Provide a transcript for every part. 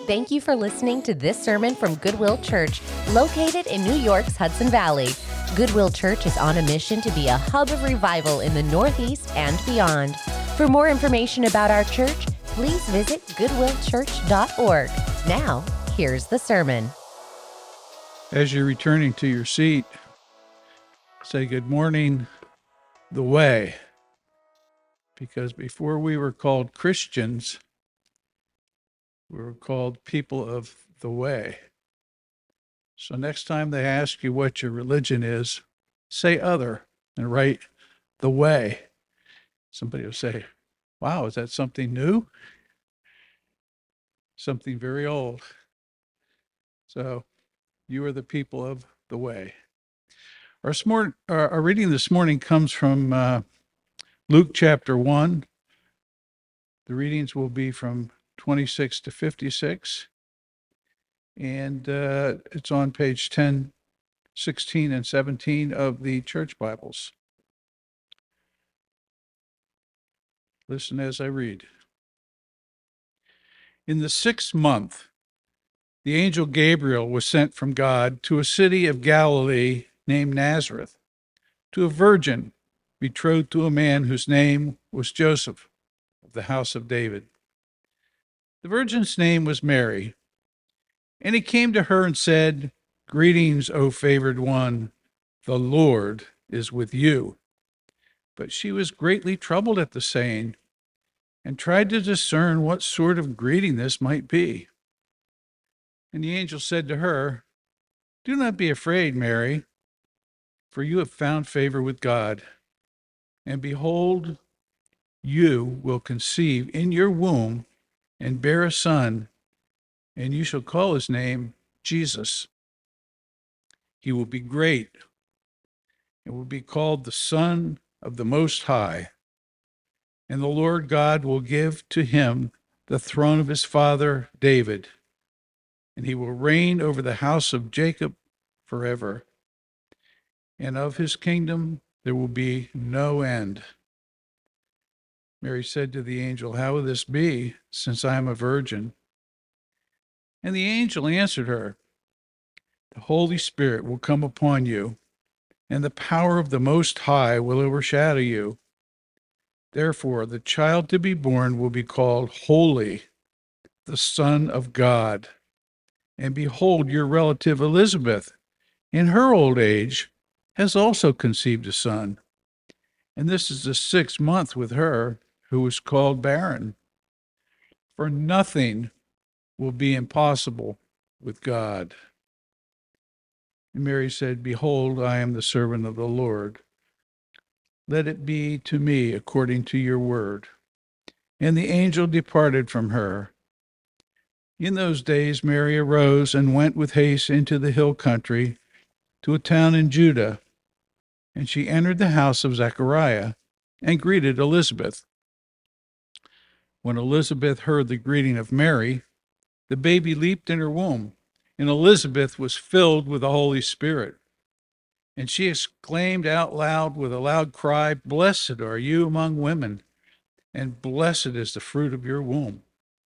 Thank you for listening to this sermon from Goodwill Church, located in New York's Hudson Valley. Goodwill Church is on a mission to be a hub of revival in the Northeast and beyond. For more information about our church, please visit goodwillchurch.org. Now, here's the sermon. As you're returning to your seat, say good morning, the way. Because before we were called Christians, we were called people of the way. So next time they ask you what your religion is, say other and write the way. Somebody will say, wow, is that something new? Something very old. So you are the people of the way. Our reading this morning comes from Luke chapter 1. The readings will be from 26 to 56. And it's on page 10, 16, and 17 of the church Bibles. Listen as I read. In the 6th month, the angel Gabriel was sent from God to a city of Galilee named Nazareth, to a virgin betrothed to a man whose name was Joseph, of the house of David. The virgin's name was Mary. And he came to her and said, "Greetings, O favored one, the Lord is with you." But she was greatly troubled at the saying, and tried to discern what sort of greeting this might be. And the angel said to her, "Do not be afraid, Mary, for you have found favor with God. And behold, you will conceive in your womb and bear a son, and you shall call his name Jesus. He will be great and will be called the Son of the Most High. And the Lord God will give to him the throne of his father David, and he will reign over the house of Jacob forever. And of his kingdom there will be no end." Mary said to the angel, "How will this be, since I am a virgin?" And the angel answered her, "The Holy Spirit will come upon you, and the power of the Most High will overshadow you. Therefore, the child to be born will be called Holy, the Son of God. And behold, your relative Elizabeth, in her old age, has also conceived a son. And this is the 6th month with her, who was called barren. For nothing will be impossible with God." And Mary said, "Behold, I am the servant of the Lord. Let it be to me according to your word." And the angel departed from her. In those days Mary arose and went with haste into the hill country, to a town in Judah. And she entered the house of Zechariah and greeted Elizabeth. When Elizabeth heard the greeting of Mary, the baby leaped in her womb, and Elizabeth was filled with the Holy Spirit. And she exclaimed out loud with a loud cry, "Blessed are you among women, and blessed is the fruit of your womb.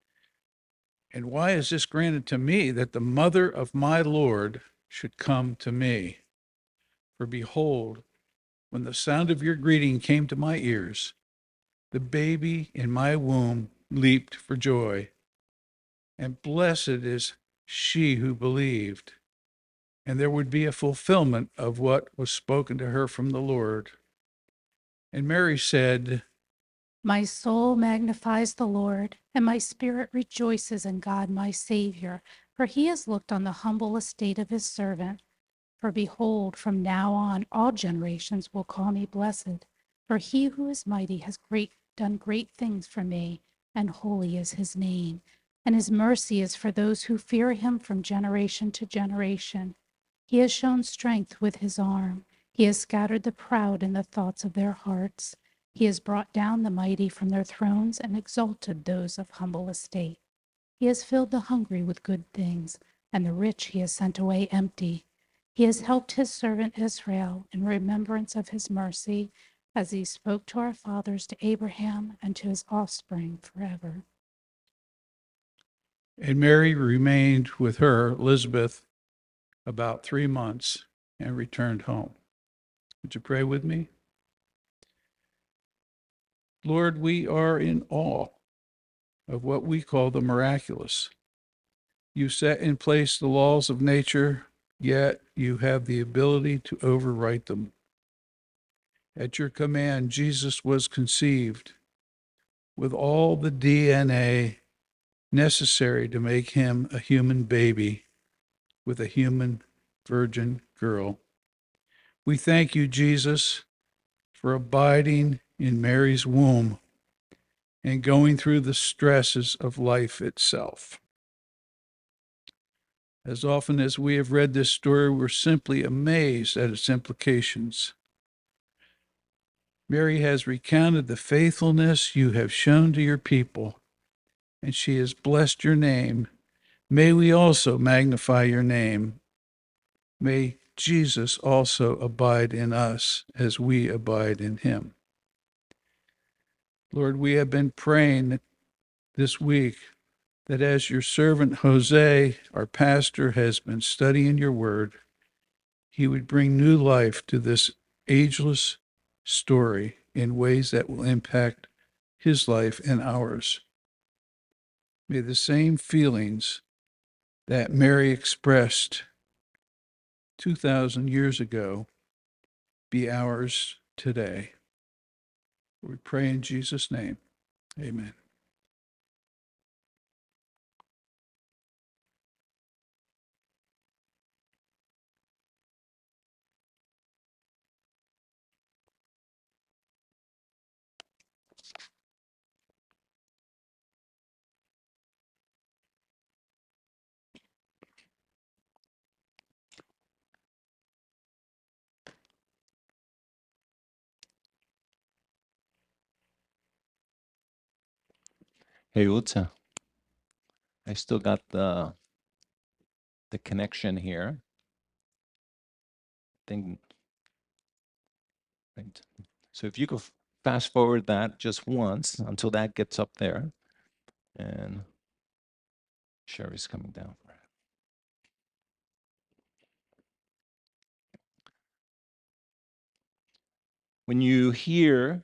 And why is this granted to me, that the mother of my Lord should come to me? For behold, when the sound of your greeting came to my ears, the baby in my womb leaped for joy. And blessed is she who believed, and there would be a fulfillment of what was spoken to her from the Lord." And Mary said, My soul magnifies the Lord, and my spirit rejoices in God my Savior, for he has looked on the humble estate of his servant. For behold, from now on all generations will call me blessed. For he who is mighty has done great things for me, and holy is his name. And his mercy is for those who fear him from generation to generation. He has shown strength with his arm. He has scattered the proud in the thoughts of their hearts. He has brought down the mighty from their thrones and exalted those of humble estate. He has filled the hungry with good things, and the rich he has sent away empty. He has helped his servant Israel in remembrance of his mercy, as he spoke to our fathers, to Abraham, and to his offspring forever. And Mary remained with her, Elizabeth, about 3 months and returned home. Would you pray with me? Lord, we are in awe of what we call the miraculous. You set in place the laws of nature, yet you have the ability to overwrite them. At your command, Jesus was conceived with all the DNA necessary to make him a human baby with a human virgin girl. We thank you, Jesus, for abiding in Mary's womb and going through the stresses of life itself. As often as we have read this story, we're simply amazed at its implications. Mary has recounted the faithfulness you have shown to your people, and she has blessed your name. May we also magnify your name. May Jesus also abide in us as we abide in him. Lord, we have been praying this week that as your servant Jose, our pastor, has been studying your word, he would bring new life to this ageless story in ways that will impact his life and ours. May the same feelings that Mary expressed 2,000 years ago be ours today. We pray in Jesus' name. Amen. Hey, Utsa, I still got the connection here. Think, right. So if you could fast forward that just once until that gets up there, and Sherry's coming down. When you hear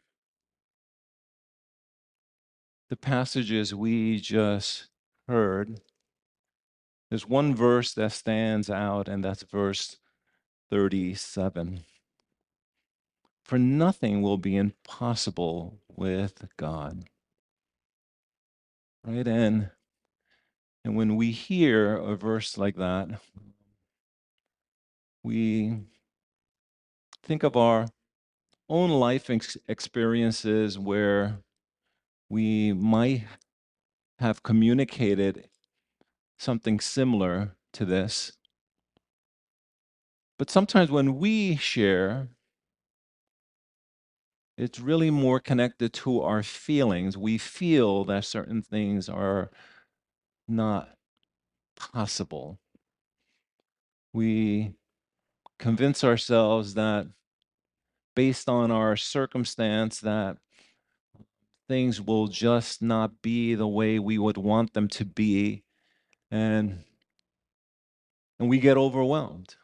the passages we just heard, there's one verse that stands out, and that's verse 37. For nothing will be impossible with God. Right? And when we hear a verse like that, we think of our own life experiences where we might have communicated something similar to this. But sometimes when we share, it's really more connected to our feelings. We feel that certain things are not possible. We convince ourselves that based on our circumstance that things will just not be the way we would want them to be, and we get overwhelmed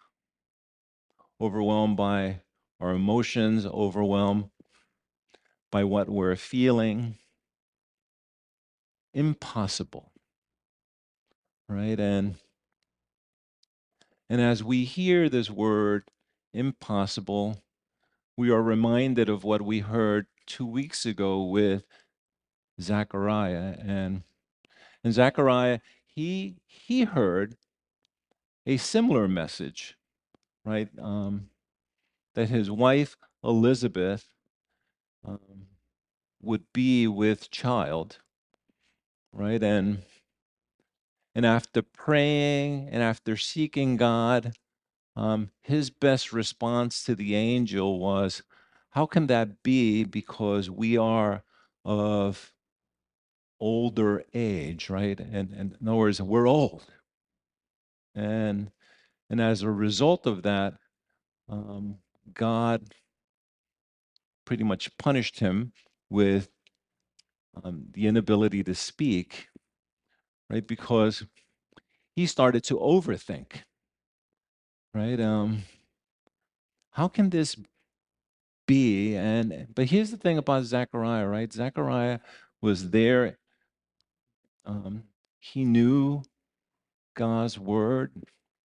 by our emotions, overwhelmed by what we're feeling. Impossible, right? And as we hear this word impossible, we are reminded of what we heard 2 weeks ago with Zechariah. And Zechariah, he heard a similar message, right? That his wife Elizabeth would be with child, right? And after praying and after seeking God, his best response to the angel was, "How can that be? Because we are of older age," right? And in other words, we're old, and as a result of that, God pretty much punished him with the inability to speak, right? Because he started to overthink, right? How can this be? But here's the thing about Zechariah, right? Zechariah was there. He knew God's word,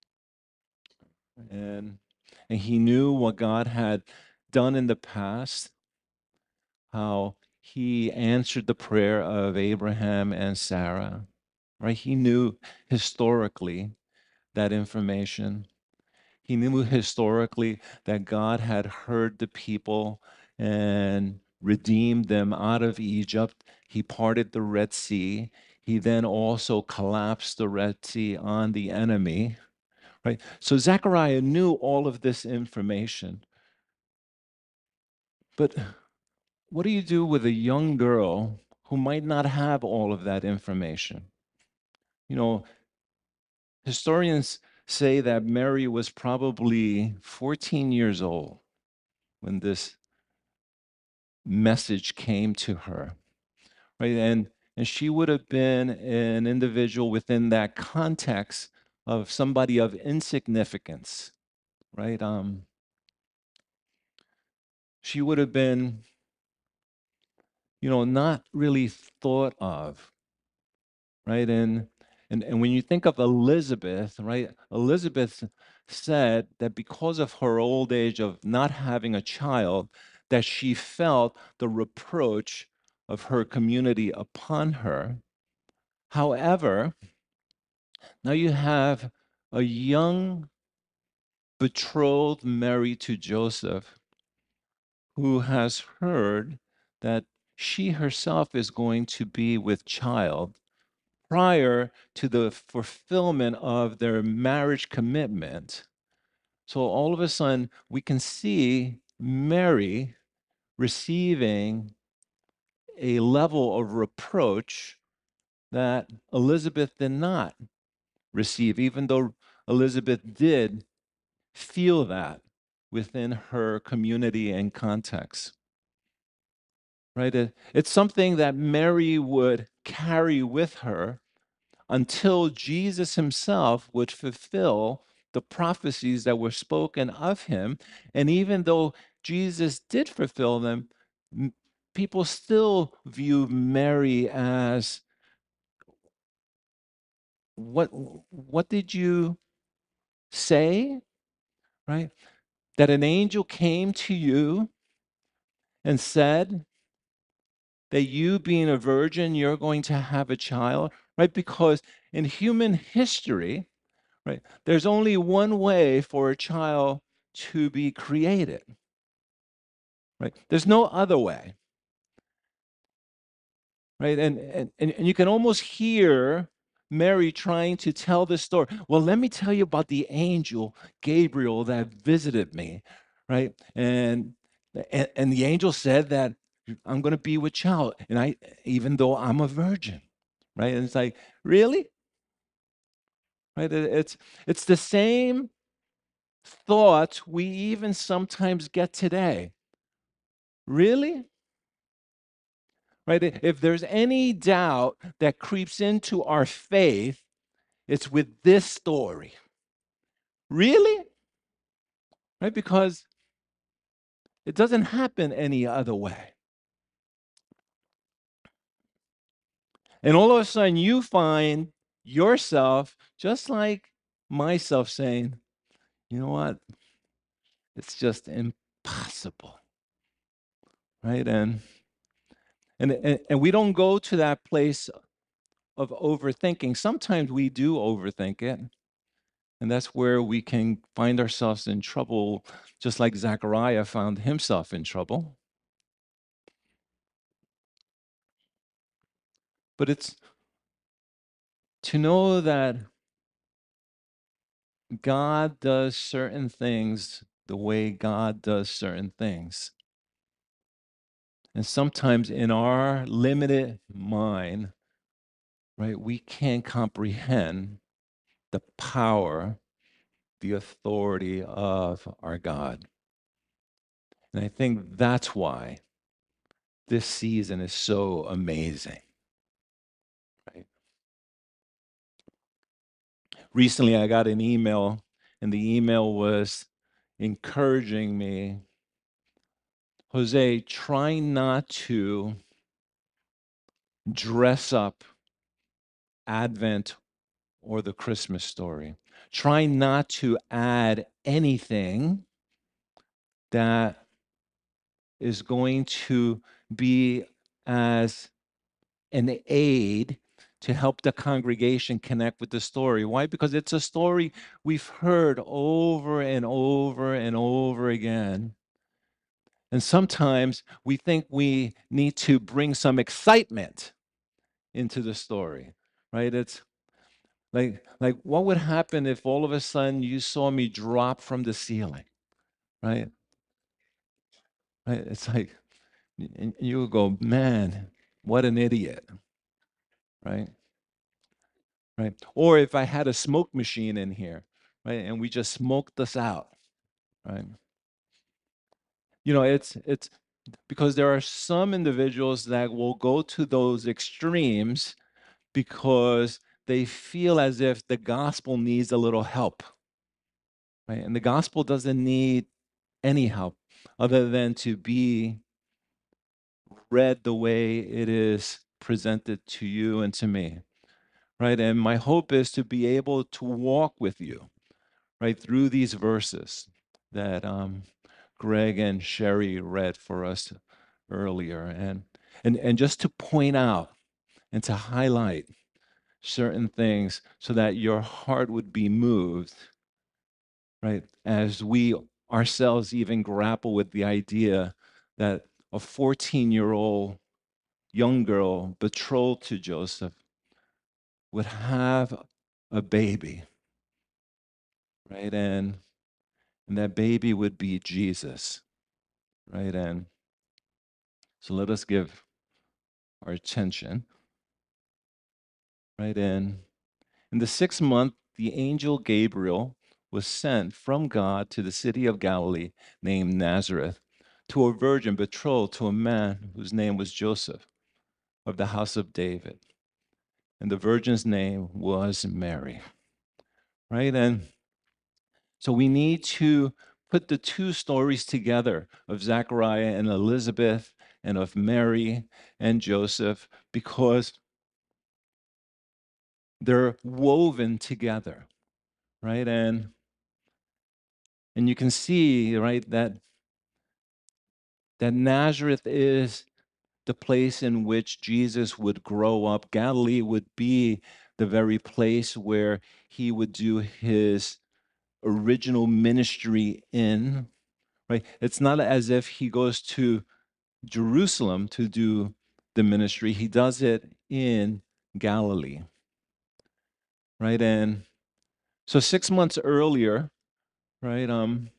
and he knew what God had done in the past, how he answered the prayer of Abraham and Sarah, right? He knew historically that information. He knew historically that God had heard the people and redeemed them out of Egypt. He parted the Red Sea. He then also collapsed the Red Sea on the enemy, right? So Zechariah knew all of this information. But what do you do with a young girl who might not have all of that information? You know, historians say that Mary was probably 14 years old when this message came to her, right? And she would have been an individual within that context of somebody of insignificance, right? She would have been, not really thought of, right? And when you think of Elizabeth, right? Elizabeth said that because of her old age of not having a child, that she felt the reproach of her community upon her. However, now you have a young betrothed Mary to Joseph who has heard that she herself is going to be with child prior to the fulfillment of their marriage commitment. So all of a sudden, we can see Mary receiving a level of reproach that Elizabeth did not receive, even though Elizabeth did feel that within her community and context. Right? It's something that Mary would carry with her until Jesus himself would fulfill the prophecies that were spoken of him. And even though Jesus did fulfill them, people still view Mary as, what did you say? Right? That an angel came to you and said that you, being a virgin, you're going to have a child, right? Because in human history, right, there's only one way for a child to be created, right? There's no other way, right? And you can almost hear Mary trying to tell this story. Well, let me tell you about the angel Gabriel that visited me, right? And the angel said that I'm going to be with child, and even though I'm a virgin, right? And it's like, really? Right? It's the same thought we even sometimes get today. Really? Right? If there's any doubt that creeps into our faith, it's with this story. Really? Right? Because it doesn't happen any other way. And all of a sudden, you find yourself, just like myself, saying, you know what? It's just impossible. Right? And we don't go to that place of overthinking. Sometimes we do overthink it. And that's where we can find ourselves in trouble, just like Zechariah found himself in trouble. But it's to know that God does certain things the way God does certain things. And sometimes in our limited mind, right, we can't comprehend the power, the authority of our God. And I think that's why this season is so amazing, right? Recently, I got an email, and the email was encouraging me, Jose, try not to dress up Advent or the Christmas story. Try not to add anything that is going to be as an aid to help the congregation connect with the story. Why? Because it's a story we've heard over and over and over again. And sometimes we think we need to bring some excitement into the story, right? It's like what would happen if all of a sudden you saw me drop from the ceiling, right? Right? It's like, and you would go, man, what an idiot, right? Right. Or if I had a smoke machine in here, right, and we just smoked us out, right? It's because there are some individuals that will go to those extremes because they feel as if the gospel needs a little help, right? And the gospel doesn't need any help other than to be read the way it is presented to you and to me, right? And my hope is to be able to walk with you, right, through these verses that Greg and Sherry read for us earlier, and just to point out and to highlight certain things so that your heart would be moved, right, as we ourselves even grapple with the idea that a 14-year-old young girl betrothed to Joseph would have a baby, right, and that baby would be Jesus, right? And so let us give our attention, right? And in the 6th month, the angel Gabriel was sent from God to the city of Galilee named Nazareth to a virgin betrothed to a man whose name was Joseph of the house of David. And the virgin's name was Mary, right? And so we need to put the two stories together of Zechariah and Elizabeth and of Mary and Joseph because they're woven together, right? And you can see, right, that Nazareth is the place in which Jesus would grow up. Galilee would be the very place where he would do his original ministry in, right? It's not as if he goes to Jerusalem to do the ministry. He does it in Galilee, right? And so 6 months earlier, right,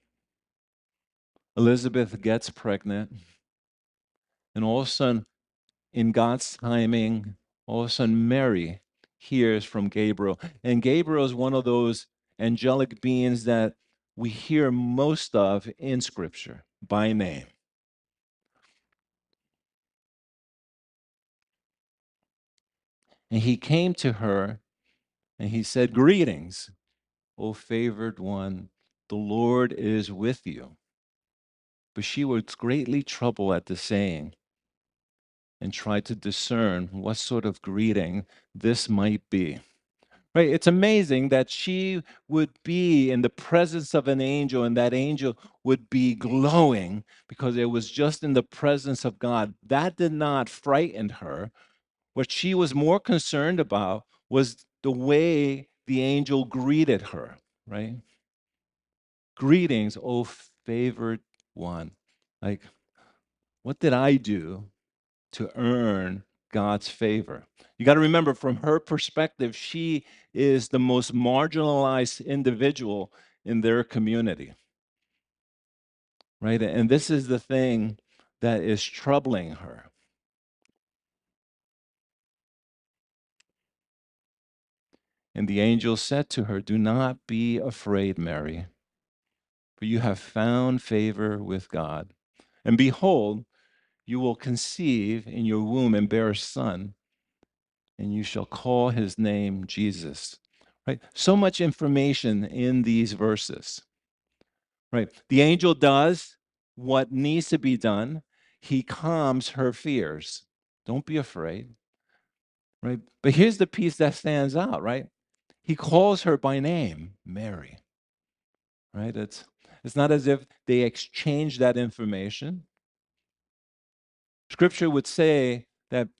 Elizabeth gets pregnant, and all of a sudden, in God's timing, all of a sudden Mary hears from Gabriel. And Gabriel is one of those angelic beings that we hear most of in Scripture by name. And he came to her and he said, "Greetings, O favored one, the Lord is with you." But she was greatly troubled at the saying and tried to discern what sort of greeting this might be. Right? It's amazing that she would be in the presence of an angel and that angel would be glowing because it was just in the presence of God. That did not frighten her. What she was more concerned about was the way the angel greeted her, right? Greetings, O favored one. Like, what did I do to earn God's favor? You got to remember, from her perspective, she is the most marginalized individual in their community, right? And this is the thing that is troubling her. And the angel said to her, "Do not be afraid, Mary, for you have found favor with God. And behold, you will conceive in your womb and bear a son, and you shall call his name Jesus." right? So much information in these verses, right? The angel does what needs to be done. He calms her fears. Don't be afraid, right? But here's the piece that stands out, right? He calls her by name, Mary, right? It's not as if they exchange that information. Scripture would say that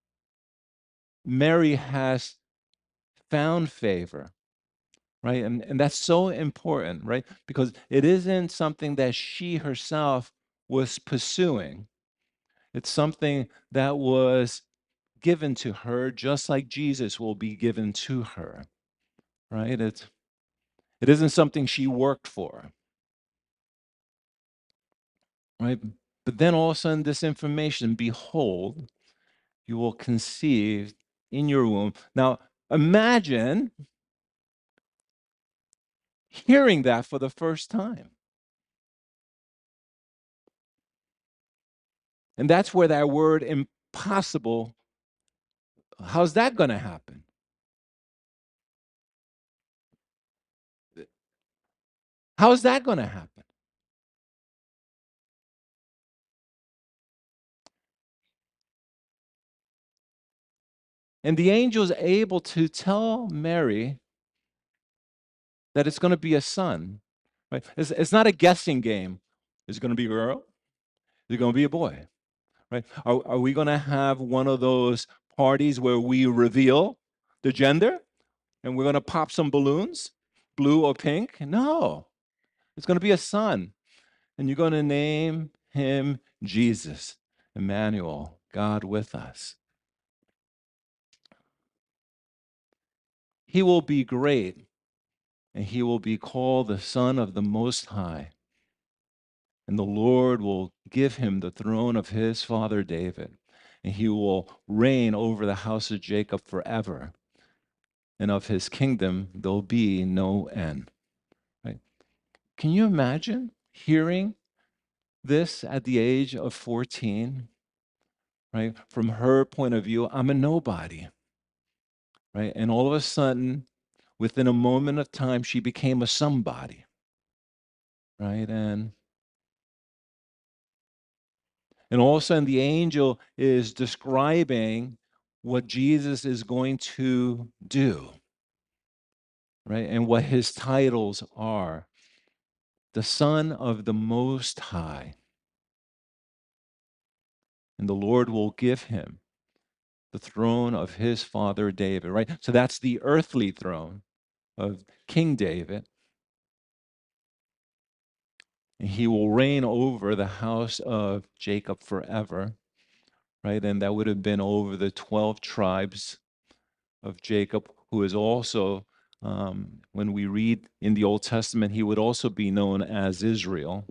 Mary has found favor, right? And that's so important, right? Because it isn't something that she herself was pursuing. It's something that was given to her, just like Jesus will be given to her, right? It isn't something she worked for, right? But then all of a sudden, this information, behold, you will conceive in your womb. Now, imagine hearing that for the first time. And that's where that word impossible, how's that going to happen? How's that going to happen? And the angel's able to tell Mary that it's going to be a son, right? It's not a guessing game. Is it going to be a girl? Is it going to be a boy? Right? Are we going to have one of those parties where we reveal the gender and we're going to pop some balloons, blue or pink? No, it's going to be a son. And you're going to name him Jesus, Emmanuel, God with us. He will be great, and he will be called the Son of the Most High. And the Lord will give him the throne of his father David, and he will reign over the house of Jacob forever. And of his kingdom there'll be no end. Right? Can you imagine hearing this at the age of 14? Right? From her point of view, I'm a nobody. Right? And all of a sudden, within a moment of time, she became a somebody. Right? And all of a sudden, the angel is describing what Jesus is going to do, right? And what his titles are: the Son of the Most High. And the Lord will give him the throne of his father David, right? So that's the earthly throne of King David. And he will reign over the house of Jacob forever, right? And that would have been over the 12 tribes of Jacob, who is also, when we read in the Old Testament, he would also be known as Israel.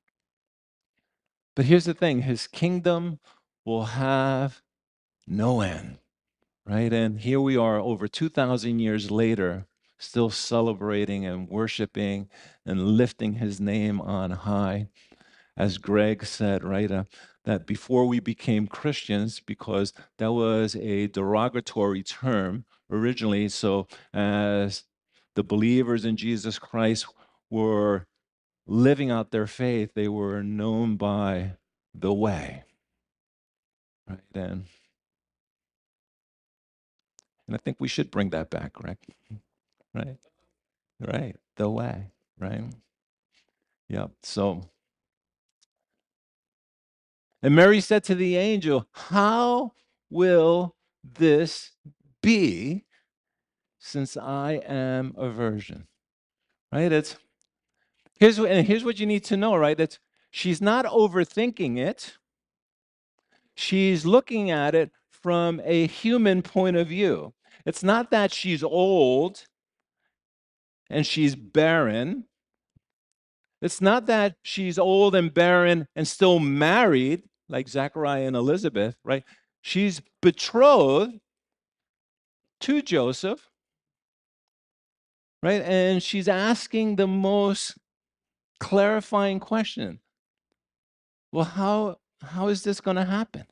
But here's the thing, his kingdom will have no end, right? And here we are over 2,000 years later, still celebrating and worshiping and lifting his name on high. As Greg said, right, that before we became Christians, because that was a derogatory term originally, so as the believers in Jesus Christ were living out their faith, they were known by the way, right? And I think we should bring that back, correct? Right, right, the way, right? Yeah. So, and Mary said to the angel, "How will this be, since I am a virgin?" Right? Here's what you need to know, right? It's she's not overthinking it. She's looking at it from a human point of view. It's not that she's old and she's barren. It's not that she's old and barren and still married, like Zachariah and Elizabeth, right? She's betrothed to Joseph, right? And she's asking the most clarifying question. Well, how is this going to happen?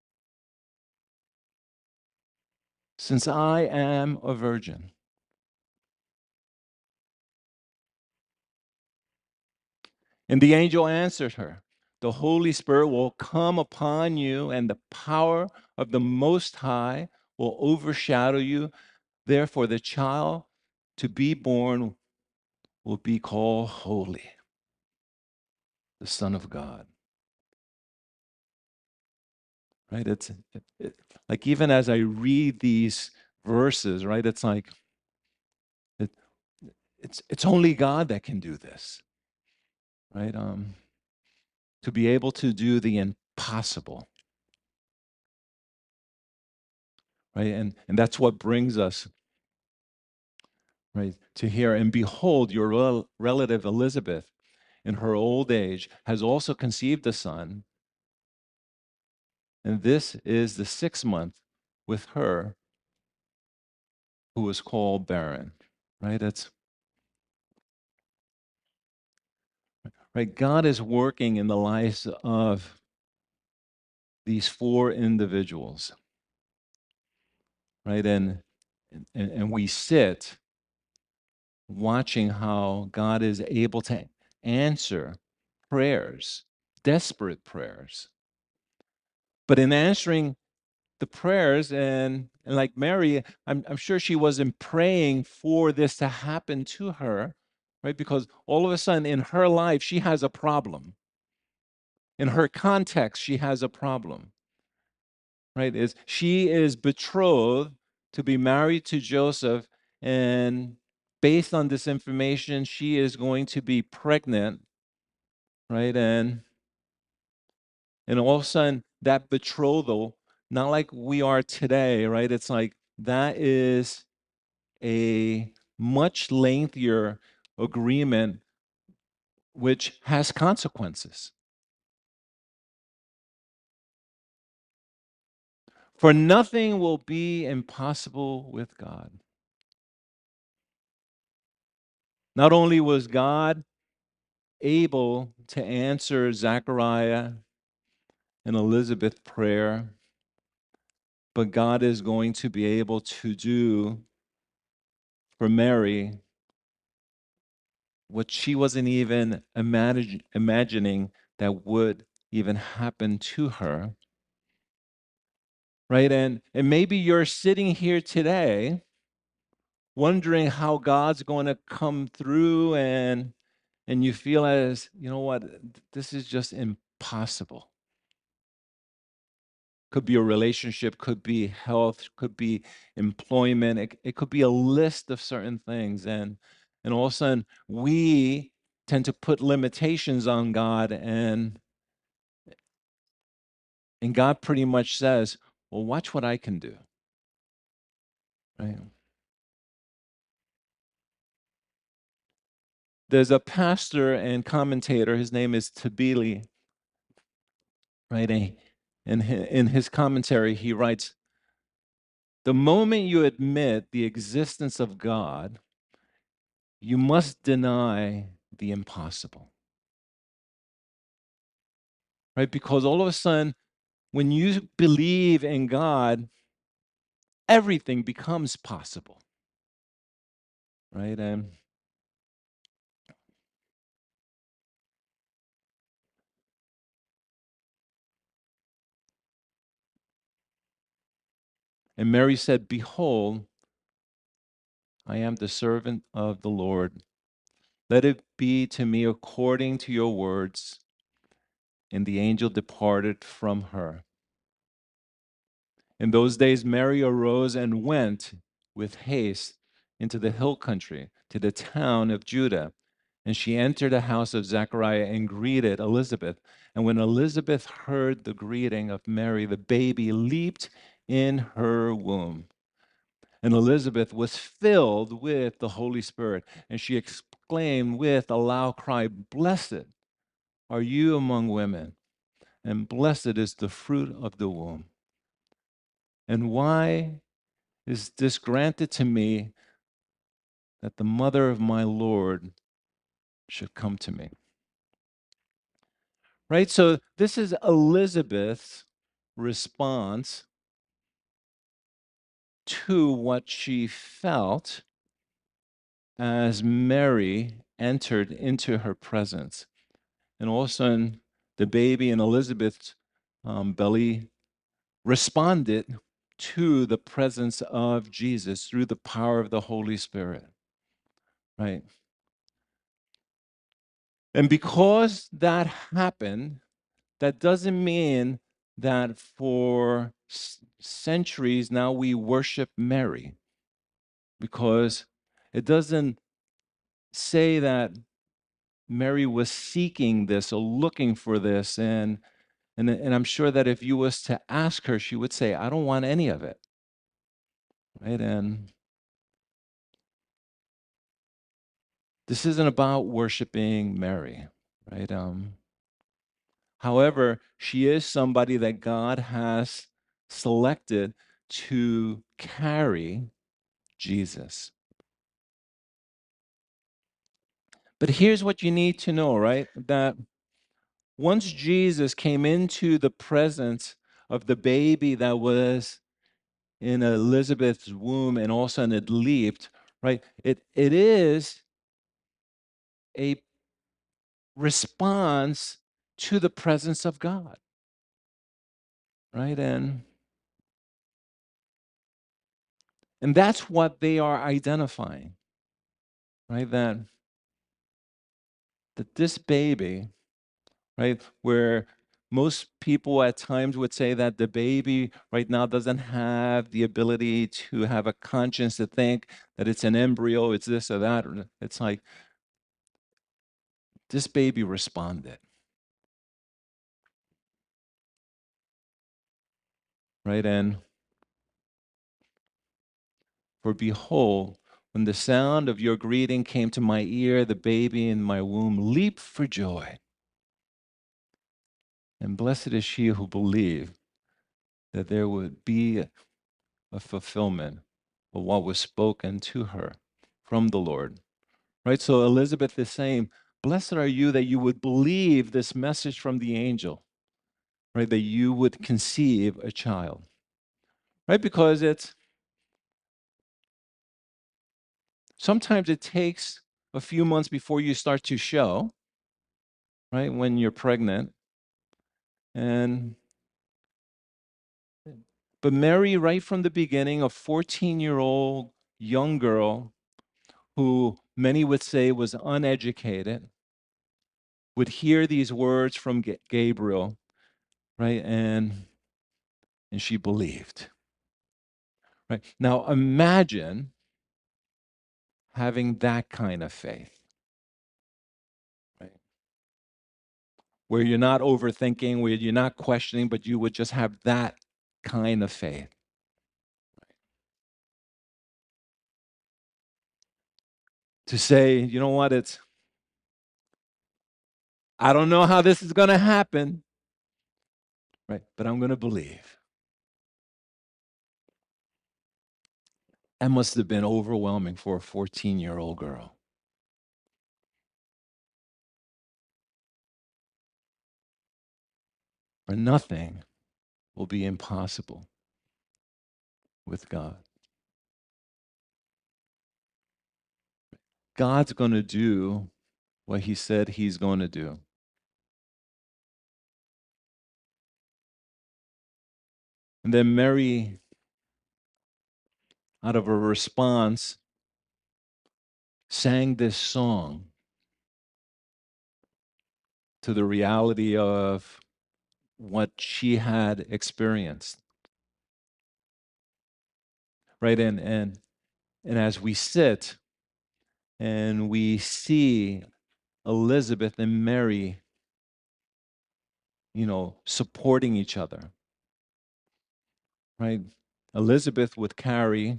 Since I am a virgin. And the angel answered her, "The Holy Spirit will come upon you, and the power of the Most High will overshadow you. Therefore, the child to be born will be called Holy, the Son of God." Right? Like, even as I read these verses, right, it's like it, it's only God that can do this, right? To be able to do the impossible, right? And that's what brings us, right, to here. And behold, your relative Elizabeth, in her old age, has also conceived a son, and this is the 6th month with her who was called barren. Right? That's right. God is working in the lives of these 4 individuals, right? And we sit watching how God is able to answer prayers, desperate prayers. But in answering the prayers, and like Mary, I'm sure she wasn't praying for this to happen to her, right? Because all of a sudden in her life, she has a problem. In her context, she has a problem, right? She is betrothed to be married to Joseph, and based on this information, she is going to be pregnant, right? And all of a sudden, that betrothal, not like we are today, right? It's like that is a much lengthier agreement which has consequences. For nothing will be impossible with God. Not only was God able to answer Zechariah and Elizabeth's prayer, but God is going to be able to do for Mary what she wasn't even imagining that would even happen to her. Right? And maybe you're sitting here today wondering how God's going to come through, and you feel as, you know what, this is just impossible. Could be a relationship, could be health, could be employment, it could be a list of certain things. And all of a sudden we tend to put limitations on God, and God pretty much says, well, watch what I can do. Right? There's a pastor and commentator, his name is Tabili, right? And in his commentary, he writes, the moment you admit the existence of God, you must deny the impossible, right? Because all of a sudden, when you believe in God, everything becomes possible, right? And Mary said, behold, I am the servant of the Lord. Let it be to me according to your words. And the angel departed from her. In those days, Mary arose and went with haste into the hill country to the town of Judah. And she entered the house of Zechariah and greeted Elizabeth. And when Elizabeth heard the greeting of Mary, the baby leaped in her womb. And Elizabeth was filled with the Holy Spirit. And she exclaimed with a loud cry, blessed are you among women, and blessed is the fruit of the womb. And why is this granted to me, that the mother of my Lord should come to me? Right? So this is Elizabeth's response to what she felt as Mary entered into her presence. And all of a sudden, the baby in Elizabeth's belly responded to the presence of Jesus through the power of the Holy Spirit, right? And because that happened, that doesn't mean that for centuries now we worship Mary, because it doesn't say that Mary was seeking this or looking for this. And I'm sure that if you was to ask her, she would say, I don't want any of it, right? And this isn't about worshiping Mary, right? However, she is somebody that God has selected to carry Jesus. But here's what you need to know, right? That once Jesus came into the presence of the baby that was in Elizabeth's womb and all of a sudden it leaped, right? It is a response to the presence of God, right? And that's what they are identifying, right? That this baby, right, where most people at times would say that the baby right now doesn't have the ability to have a conscience, to think that it's an embryo, it's this or that. It's like this baby responded, right? And for behold, when the sound of your greeting came to my ear, the baby in my womb leaped for joy. And blessed is she who believed that there would be a fulfillment of what was spoken to her from the Lord. Right? So Elizabeth is saying, blessed are you that you would believe this message from the angel, right? That you would conceive a child, right? Because sometimes it takes a few months before you start to show, right? When you're pregnant. But Mary, right from the beginning, a 14-year-old young girl who many would say was uneducated, would hear these words from Gabriel, right? And she believed, right? Now imagine having that kind of faith, right? Where you're not overthinking, where you're not questioning, but you would just have that kind of faith. To say, you know what, I don't know how this is going to happen, right? But I'm going to believe. That must have been overwhelming for a 14-year-old girl. For nothing will be impossible with God. God's going to do what he said he's going to do. And then Mary, out of a response, sang this song to the reality of what she had experienced. Right? And as we sit and we see Elizabeth and Mary, supporting each other, right? Elizabeth would carry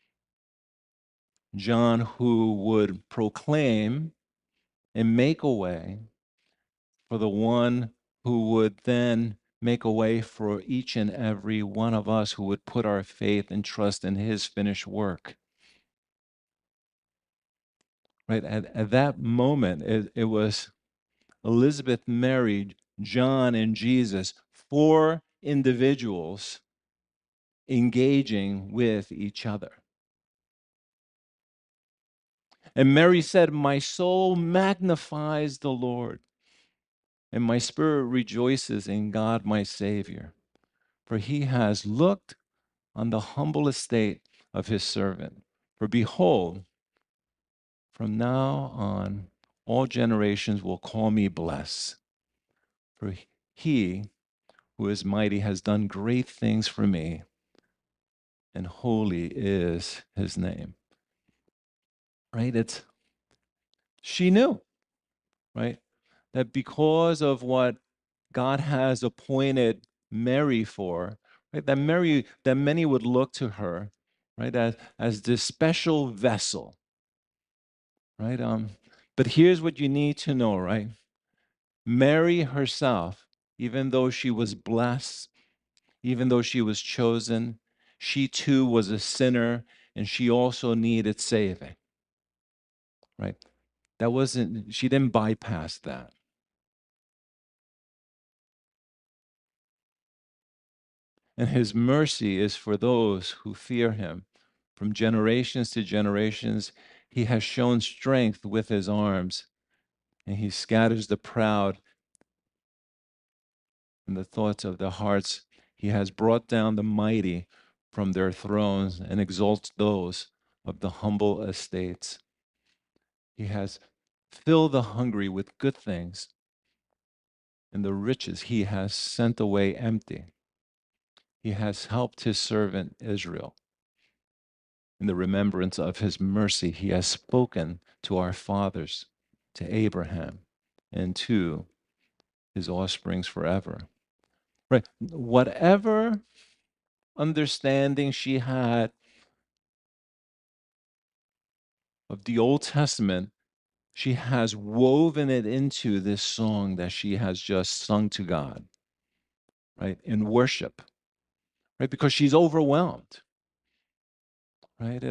John, who would proclaim and make a way for the one who would then make a way for each and every one of us who would put our faith and trust in his finished work. Right? At that moment, it was Elizabeth married John and Jesus, 4 individuals engaging with each other. And Mary said, my soul magnifies the Lord, and my spirit rejoices in God my Savior, for he has looked on the humble estate of his servant. For behold, from now on, all generations will call me blessed. For he who is mighty has done great things for me, and holy is his name. Right? She knew, right, that because of what God has appointed Mary for, right, that many would look to her, right, as this special vessel, right? But here's what you need to know, right? Mary herself, even though she was blessed, even though she was chosen, she too was a sinner, and she also needed saving, right? She didn't bypass that. And his mercy is for those who fear him. From generations to generations, he has shown strength with his arms, and he scatters the proud in the thoughts of their hearts. He has brought down the mighty from their thrones and exalts those of the humble estates. He has filled the hungry with good things, and the riches he has sent away empty. He has helped his servant Israel. In the remembrance of his mercy, he has spoken to our fathers, to Abraham, and to his offsprings forever. Right? Whatever understanding she had of the Old Testament, she has woven it into this song that she has just sung to God, right? In worship, right? Because she's overwhelmed, right?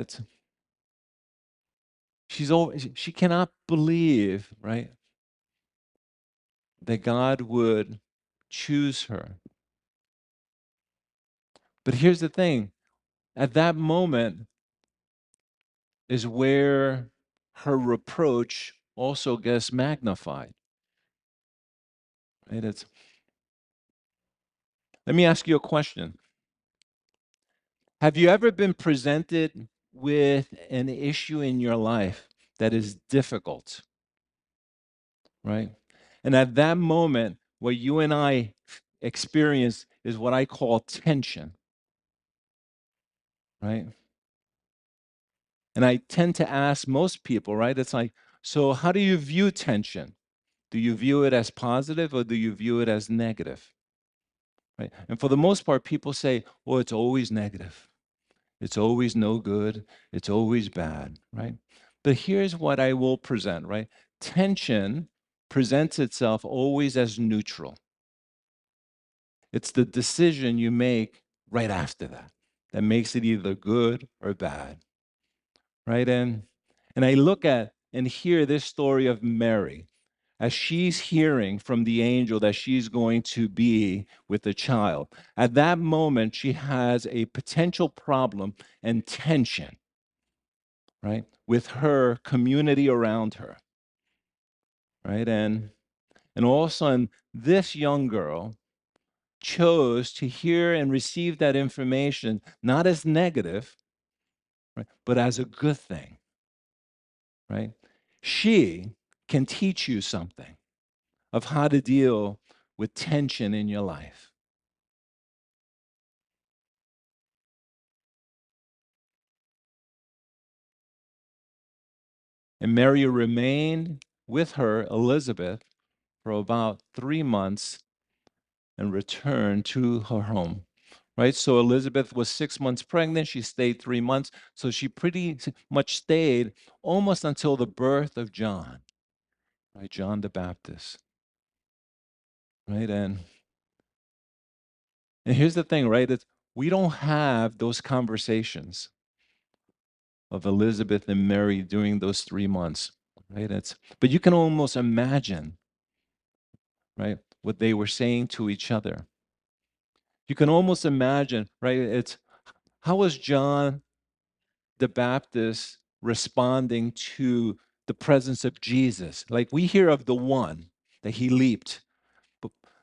She cannot believe, right, that God would choose her. But here's the thing, at that moment is where her reproach also gets magnified. Right? Let me ask you a question. Have you ever been presented with an issue in your life that is difficult? Right? And at that moment, what you and I experience is what I call tension. Right? And I tend to ask most people, right? It's like, so how do you view tension? Do you view it as positive or do you view it as negative? Right? And for the most part, people say, well, it's always negative. It's always no good. It's always bad, right? But here's what I will present, right? Tension presents itself always as neutral. It's the decision you make right after that makes it either good or bad, right? And I look at and hear this story of Mary as she's hearing from the angel that she's going to be with a child. At that moment, she has a potential problem and tension, right, with her community around her, right? And all of a sudden, this young girl chose to hear and receive that information not as negative, right, but as a good thing, right? She can teach you something of how to deal with tension in your life. And Mary remained with her, Elizabeth, for about 3 months and returned to her home. Right? So Elizabeth was 6 months pregnant. She stayed 3 months. So she pretty much stayed almost until the birth of John, right? John the Baptist. Right? And here's the thing, right? We don't have those conversations of Elizabeth and Mary during those 3 months. Right? But you can almost imagine, right, what they were saying to each other. You can almost imagine, right? How was John the Baptist responding to the presence of Jesus? Like we hear of the one that he leaped,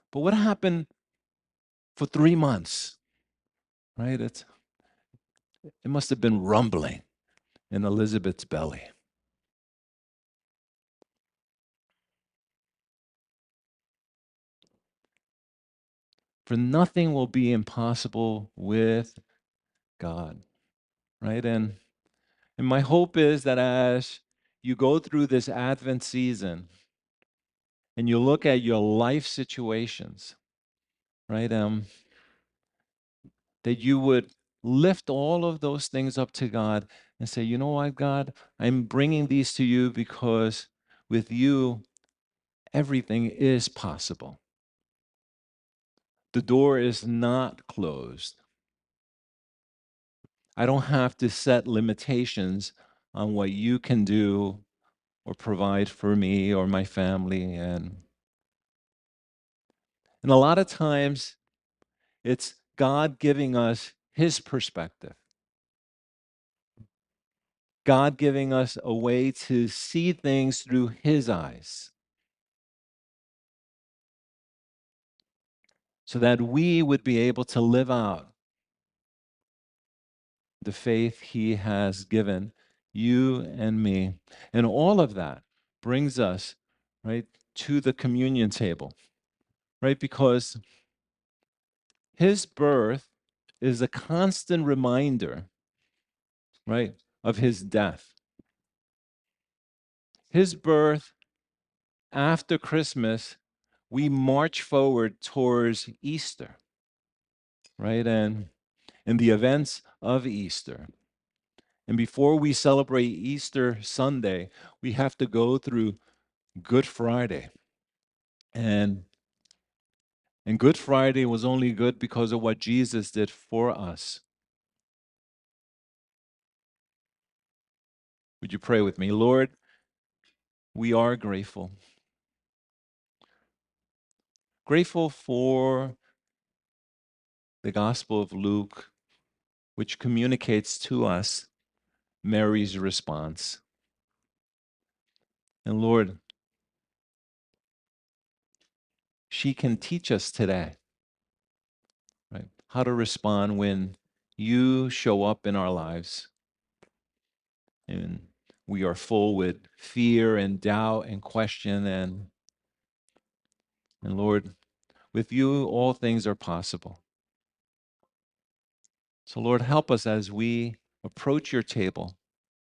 But what happened for 3 months? Right? It must have been rumbling in Elizabeth's belly. For nothing will be impossible with God, right? And my hope is that as you go through this Advent season and you look at your life situations, right? That you would lift all of those things up to God and say, you know what, God, I'm bringing these to you because with you, everything is possible. The door is not closed. I don't have to set limitations on what you can do or provide for me or my family. And a lot of times it's God giving us his perspective, God giving us a way to see things through his eyes so that we would be able to live out the faith he has given you and me. And all of that brings us, right, to the communion table, right? Because his birth is a constant reminder, right, of his death. His birth after Christmas, we march forward towards Easter, right? And the events of Easter. And before we celebrate Easter Sunday, we have to go through Good Friday. And Good Friday was only good because of what Jesus did for us. Would you pray with me? Lord, we are grateful. Grateful for the Gospel of Luke, which communicates to us Mary's response. And Lord, she can teach us today, right, how to respond when you show up in our lives and we are full with fear and doubt and question. And Lord, with you, all things are possible. So Lord, help us as we approach your table.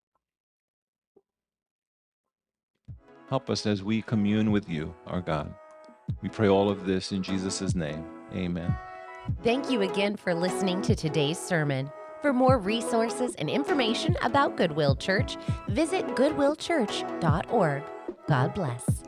Help us as we commune with you, our God. We pray all of this in Jesus' name. Amen. Thank you again for listening to today's sermon. For more resources and information about Goodwill Church, visit goodwillchurch.org. God bless.